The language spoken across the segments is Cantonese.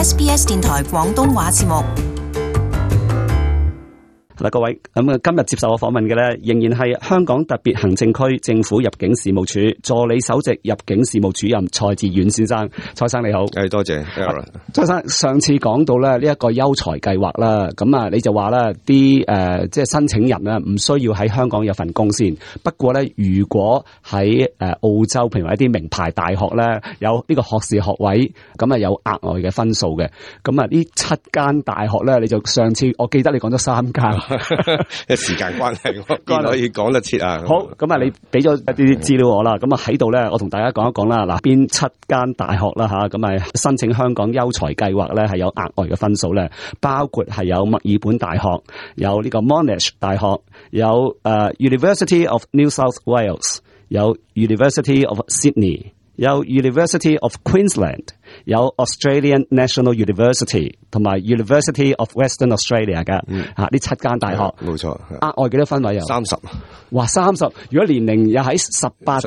SBS 電台廣東話節目。 嗱，各位，咁今日接受我訪問嘅咧，仍然係香港特別行政區政府入境事務處助理首席入境事務主任蔡志遠先生。蔡生你好。 多謝。 蔡生，上次講到咧呢一個優才計劃啦，咁啊你就話咧啲即係申請人啊唔需要喺香港有份工先，不過咧如果喺澳洲譬如話一啲名牌大學咧有呢個學士學位，咁啊有額外嘅分數嘅，咁啊呢7間大學咧，你就上次我記得你講咗3間。 時間關係，我邊可以講得切啊？ 好，咁啊，你俾咗一啲資料我啦，咁啊喺度咧，我同大家講一講啦。嗱，邊7間大學啦吓，咁啊申請香港優才計劃咧係有額外嘅分數咧，包括係有墨爾本大學，有呢個 Monash 大學，有University of New South Wales， 有 University of Sydney， 有 University of Queensland， 有 Australian National University 同埋 University of Western Australia 嘅呢7間大學， 冇錯。 額外幾多分位有 ？30。 哇，30！如果年齡又喺18到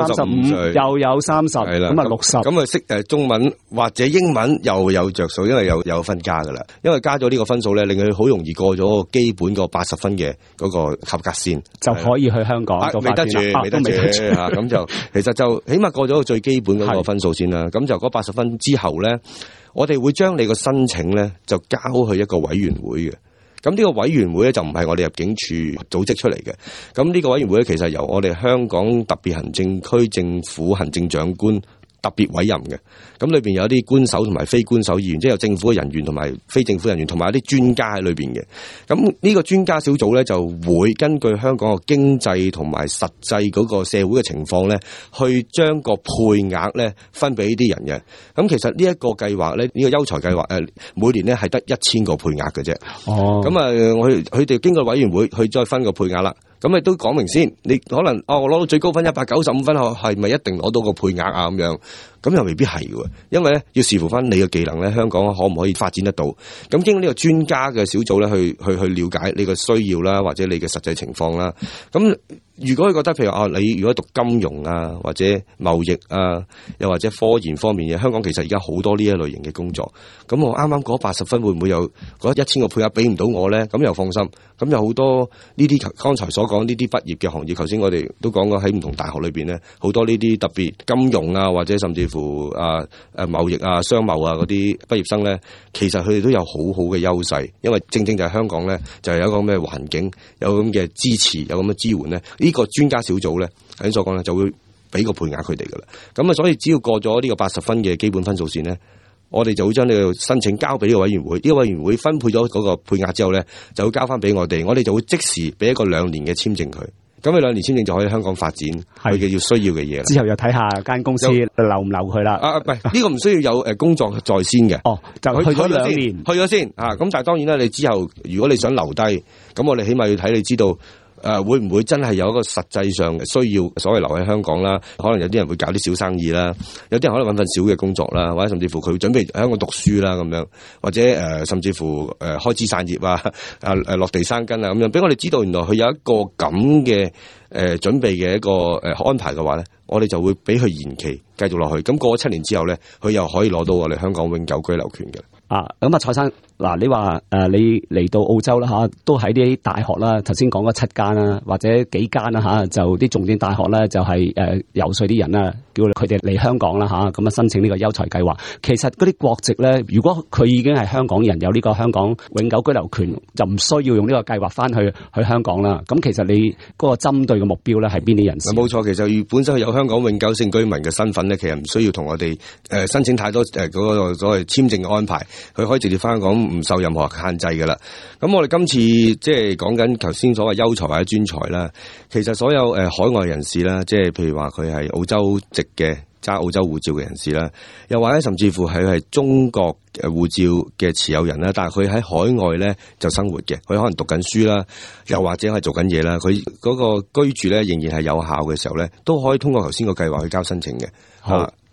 35，又有30，咁啊60。 咁啊識中文或者英文又有着數，因為有分加噶啦。因為加咗呢個分數咧，令佢好容易過咗基本個80分嘅嗰個合格線， 就可以去香港做發展啦。 未得住嚇，咁就其實就起碼過咗個最基本嗰個分數先啦。咁就嗰80分之後咧，我哋會將你個申請咧就交去一個委員會嘅。咁呢個委員會咧就唔係我哋入境處組織出嚟嘅。咁呢個委員會咧其實由我哋香港特別行政區政府行政長官特別委任嘅。咁裏邊有啲官守同埋非官守議員，即係有政府嘅人員同埋非政府人員，同埋一啲專家喺裏邊嘅。咁呢個專家小組咧就會根據香港嘅經濟同埋實際嗰個社會嘅情況咧，去將個配額咧分俾呢啲人嘅。咁其實呢一個計劃咧，呢個優才計劃每年咧係得1000個配額嘅啫。哦。咁啊，佢哋經過委員會去再分個配額啦。咁你都講明先，你可能我攞到最高分195分，係咪一定攞到個配額啊？咁樣，咁又未必係嘅，因為咧要視乎翻你嘅技能咧，香港可唔可以發展得到？咁經過呢個專家嘅小組咧，去了解你嘅需要啦，或者你嘅實際情況啦。咁如果佢覺得譬如你如果讀金融啊，或者貿易啊，又或者科研方面嘅，香港其實而家好多呢一類型嘅工作。咁我啱啱嗰80分會唔會有嗰1000個配額俾唔到我咧？咁又放心。咁有好多呢啲剛才所講呢啲畢業嘅行業，頭先我哋都講過喺唔同大學裏邊咧，好多呢啲特別金融啊，或者甚至乎貿易啊、商貿啊嗰啲畢業生咧，其實佢哋都有好好嘅優勢，因為正正就係香港咧，就係有一個咁嘅環境，有咁嘅支持，有咁嘅支援咧。呢個專家小組咧，頭先所講咧，就會俾個配額佢哋噶啦。咁啊，所以只要過咗呢個80分嘅基本分數線咧，我哋就會將呢個申請交俾呢個委員會。呢個委員會分配咗嗰個配額之後咧，就會交翻俾我哋就會即時俾一個2年嘅簽證佢。咁佢2年簽證就可以喺香港發展佢嘅要需要嘅嘢啦。之後又睇下間公司留唔留佢啦。唔係呢個唔需要有工作在先嘅。哦，就去咗2年，去咗先啊。咁但係當然啦，你之後如果你想留低，咁我哋起碼要睇你知道。會唔會真係有一個實際上需要所謂留喺香港啦？可能有啲人會搞啲小生意啦，有啲人可能揾份小嘅工作啦，或者甚至乎佢準備喺香港讀書啦咁樣，或者甚至乎開枝散葉啊，落地生根啊咁樣，俾我哋知道原來佢有一個咁嘅準備嘅一個安排嘅話咧，我哋就會俾佢延期繼續落去。咁過咗7年之後咧，佢又可以攞到我哋香港永久居留權嘅。咁蔡生，嗱，你話你嚟到澳洲啦吓，都喺啲大學啦，頭先講嗰7間啦，或者幾間啦吓，就啲重點大學咧，就係游說啲人啦，叫佢哋嚟香港啦吓，咁啊申請呢個優才計劃。其實嗰啲國籍咧，如果佢已經係香港人，有呢個香港永久居留權，就唔需要用呢個計劃翻去香港啦。咁其實你嗰個針對嘅目標咧係邊啲人士？冇錯，其實本身有香港永久性居民嘅身份咧，其實唔需要同我哋申請太多嗰個所謂簽證嘅安排。佢可以直接翻香港，唔受任何限制㗎啦。咁我哋今次即係講緊頭先所謂優才或者專才啦，其實所有海外人士啦，即係譬如話佢係澳洲籍嘅揸澳洲護照嘅人士啦，又或者甚至乎係中國護照嘅持有人啦，但係佢喺海外咧就生活嘅，佢可能讀緊書啦，又或者係做緊嘢啦，佢嗰個居住咧仍然係有效嘅時候咧，都可以通過頭先個計劃去交申請嘅。好。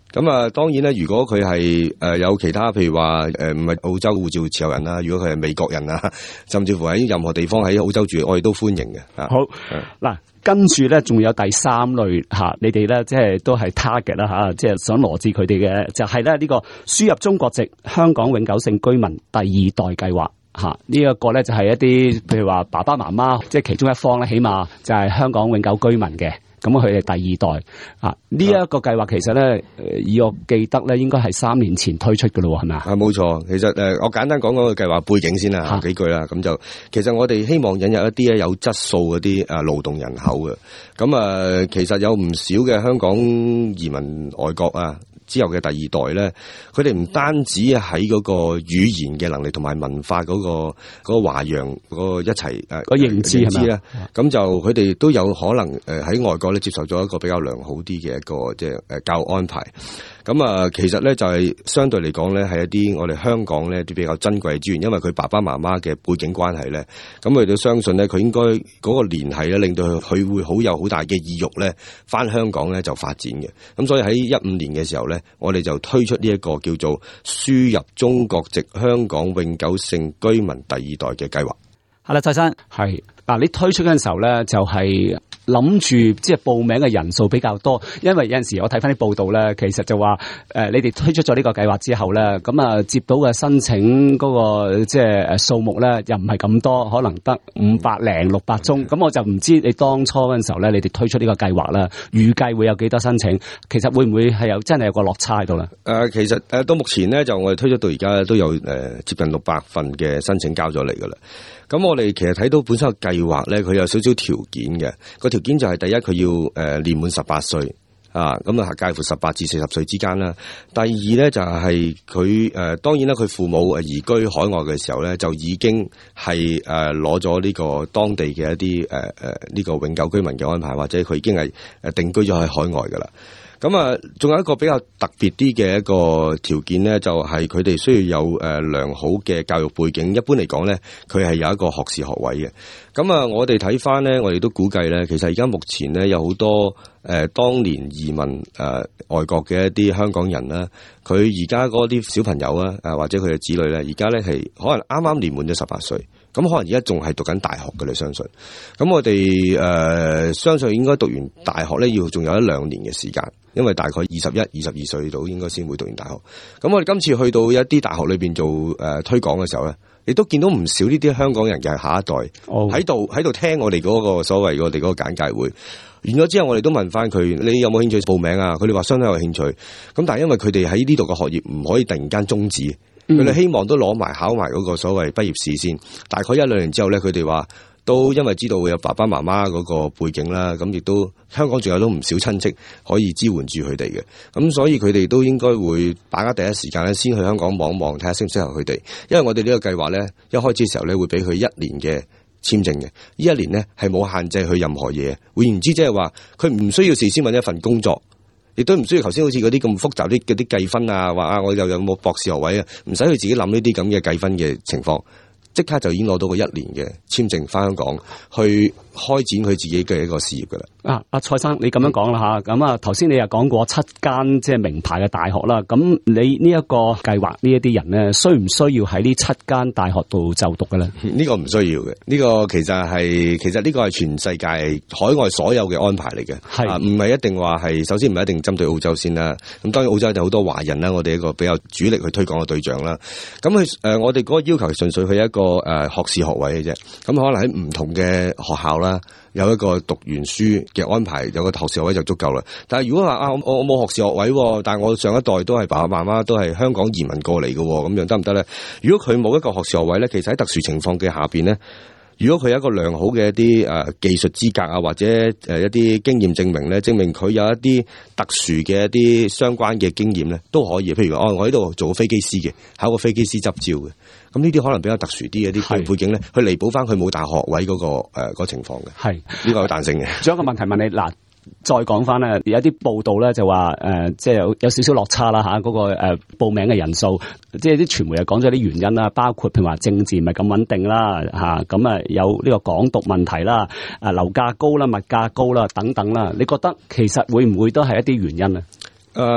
咁啊，當然咧，如果佢係有其他，譬如話唔係澳洲護照持有人啦，如果佢係美國人啊，甚至乎喺任何地方喺澳洲住，我哋都歡迎嘅。 好，嗱，跟住咧仲有第三類吓，你哋咧即係都係 target 啦吓，即係想羅致佢哋嘅，就係咧呢個輸入中國籍香港永久性居民第二代計劃。吓，呢一個咧就係一啲譬如話爸爸媽媽，即係其中一方咧，起碼就係香港永久居民嘅，咁佢係第二代啊。呢一個計劃其實咧，以我記得咧，應該係3年前推出噶咯，係咪啊？ 冇錯。其實我簡單講個計劃背景先啦，幾句啦。咁就其實我哋希望引入一啲有質素嗰啲勞動人口嘅。咁其實有唔少嘅香港移民外國啊。之後嘅第二代咧，佢哋唔單止喺嗰個語言嘅能力同埋文化嗰個華洋嗰個一齊個認知係咪咧？咁就佢哋都有可能喺外國咧接受咗一個比較良好啲嘅一個即係教育安排。咁其實咧就係相對嚟講咧，係一啲我哋香港咧啲比較珍貴嘅資源，因為佢爸爸媽媽嘅背景關係咧，咁佢哋都相信咧，佢應該嗰個聯繫咧，令到佢會好有好大嘅意欲咧，翻香港咧就發展嘅。咁所以喺15年嘅時候咧，我哋就推出呢一個叫做輸入中國籍香港永久性居民第二代嘅計劃。 係啦，蔡生係嗱，你推出嗰陣時候咧，就係諗住即係報名嘅人數比較多，因為有陣時我睇翻啲報道咧，其實就話你哋推出咗呢個計劃之後咧，咁接到嘅申請嗰個即係數目咧，又唔係咁多，可能得500-600宗。咁我就唔知你當初嗰陣時候咧，你哋推出呢個計劃啦，預計會有幾多申請？其實會唔會係真係有個落差喺度咧？ 其實到目前咧，就我哋推出到而家都有接近600份嘅申請交咗嚟噶啦。咁我哋其實睇到本身個計劃咧，佢有少少條件嘅。個條件就係第一，佢要年滿18歲啊，咁介乎18至40歲之間啦。第二咧就係佢當然啦，佢父母移居海外嘅時候咧，就已經係攞咗呢個當地嘅一啲呢個永久居民嘅安排，或者佢已經係定居咗喺海外噶啦。咁仲有一個比較特別啲嘅一個條件咧，就係佢哋需要有良好嘅教育背景。一般嚟講咧，佢係有一個學士學位嘅。咁我哋睇翻咧，我哋都估計咧，其實而家目前咧有好多當年移民外國嘅一啲香港人啦，佢而家嗰啲小朋友啊，或者佢嘅子女咧，而家咧係可能啱啱年滿咗18歲。咁可能而家仲係讀緊大學嘅，你相信？咁我哋相信應該讀完大學咧，要仲有1-2年嘅時間，因為大概21、22歲度應該先會讀完大學。咁我哋今次去到一啲大學裏邊做推廣嘅時候咧，亦都見到唔少呢啲香港人嘅下一代喺度聽我哋嗰個所謂我哋嗰個簡介會。完咗之後，我哋都問翻佢：你有冇興趣報名啊？佢哋話相當有興趣。咁但係因為佢哋喺呢度嘅學業唔可以突然間終止。佢哋希望都攞埋考埋嗰個所謂畢業試先，大概1-2年之後咧，佢哋話都因為知道會有爸爸媽媽嗰個背景啦，咁亦都香港仲有都唔少親戚可以支援住佢哋嘅，咁所以佢哋都應該會把握第一時間咧，先去香港望望睇下適唔適合佢哋，因為我哋呢個計劃咧，一開始嘅時候咧會俾佢1年嘅簽證嘅，呢1年咧係冇限制去任何嘢，換言之即係話佢唔需要事先揾一份工作。亦都唔需要頭先好似嗰啲咁複雜啲嗰啲計分啊，話我又有冇博士學位啊，唔使佢自己諗呢啲咁嘅計分嘅情況，即刻就已經攞到個1年嘅簽證翻香港去開展佢自己嘅一個事業噶啦。阿蔡生，你咁樣講啦吓，咁頭先你又講過7間即係名牌嘅大學啦，咁你呢一個計劃呢一啲人咧，需唔需要喺呢7間大學度就讀嘅咧？呢個唔需要嘅，呢個其實呢個係全世界海外所有嘅安排嚟嘅，係唔係一定話係，首先唔係一定針對澳洲先啦。咁當然澳洲有好多華人啦，我哋一個比較主力去推廣嘅對象啦。咁佢我哋嗰個要求純粹係一個學士學位嘅啫。咁可能喺唔同嘅學校啦，有一個讀完書嘅安排，有個學士學位就足夠啦。但係如果話我冇學士學位，但係我上一代都係爸爸媽媽都係香港移民過嚟嘅，咁樣得唔得咧？如果佢冇一個學士學位咧，其實喺特殊情況嘅下邊咧，如果佢有一個良好嘅一啲技術資格啊，或者一啲經驗證明咧，證明佢有一啲特殊嘅一啲相關嘅經驗咧，都可以。譬如話我喺度做飛機師嘅，考個飛機師執照嘅。咁呢啲可能比較特殊啲嘅啲背景咧，去彌補翻佢冇大學位嗰個情況嘅。係呢個有彈性嘅。仲有一個問題問你嗱，再講翻咧，有啲報道咧就話即係有少少落差啦嚇，嗰個報名嘅人數，即係啲傳媒又講咗啲原因啦，包括譬如話政治唔係咁穩定啦嚇，咁有呢個港獨問題啦，樓價高啦、物價高啦等等啦，你覺得其實會唔會都係一啲原因啊？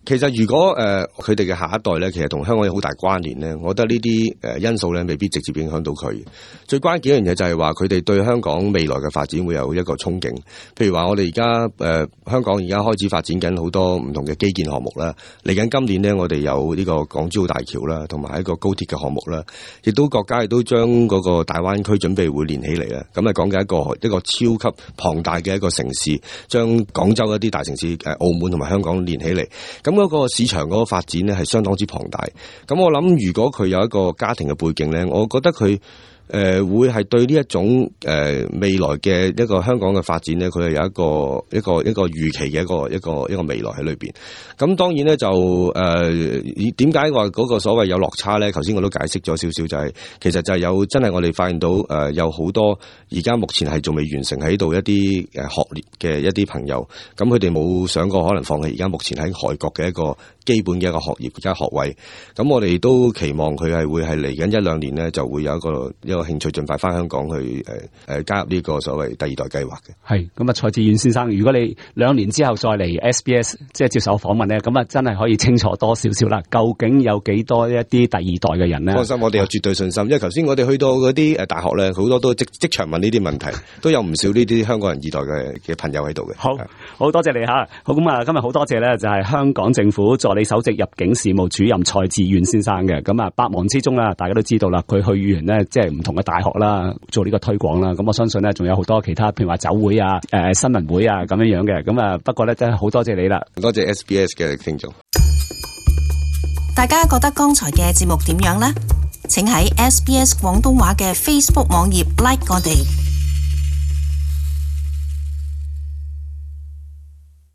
其實如果佢哋嘅下一代咧，其實同香港有好大關聯咧，我覺得呢啲因素咧未必直接影響到佢。最關鍵一樣嘢就係話佢哋對香港未來嘅發展會有一個憧憬。譬如話我哋而家香港而家開始發展緊好多唔同嘅基建項目啦。嚟緊今年咧，我哋有呢個港珠澳大橋啦，同埋一個高鐵嘅項目啦，亦都國家亦都將嗰個大灣區準備會連起嚟啦。咁啊講緊一個超級龐大嘅一個城市，將廣州一啲大城市澳門同埋香港連起嚟。咁嗰個市場嗰個發展咧係相當之龐大。咁我諗如果佢有一個家庭嘅背景咧，我覺得佢會係對呢一種未來嘅一個香港嘅發展咧，佢係有一個預期嘅一個未來喺裏邊。咁當然咧就點解話嗰個所謂有落差咧？頭先我都解釋咗少少，就係其實就係有真係我哋發現到有好多而家目前係仲未完成喺度一啲學歷嘅一啲朋友，咁佢哋冇想過可能放棄而家目前喺外國嘅一個基本嘅一個學業加學位。咁我哋都期望佢係會係嚟緊一兩年咧就會有一個興趣盡快翻香港去加入呢個所謂第二代計劃嘅。係咁啊，蔡志遠先生，如果你2年之後再嚟 SBS 即係接受訪問咧，咁啊真係可以清楚多少少啦。究竟有幾多一啲第二代嘅人咧？放心，我哋有絕對信心，因為頭先我哋去到嗰啲大學咧，好多都即場問呢啲問題，都有唔少呢啲香港人二代嘅朋友喺度嘅。好多謝你嚇。好咁啊，今日好多謝咧，就係香港政府助理首席入境事務主任蔡志遠先生嘅。咁啊，百忙之中啦，大家都知道啦，佢去完咧即係唔同嘅大學啦，做呢個推廣啦。咁我相信咧，仲有好多其他，譬如話酒會啊、新聞會啊咁樣嘅。咁啊，不過咧真係好多謝你啦，多謝 SBS 嘅聽眾。 大家覺得剛才嘅節目點樣呢？請喺 SBS 廣東話嘅 Facebook 網頁 like 我哋。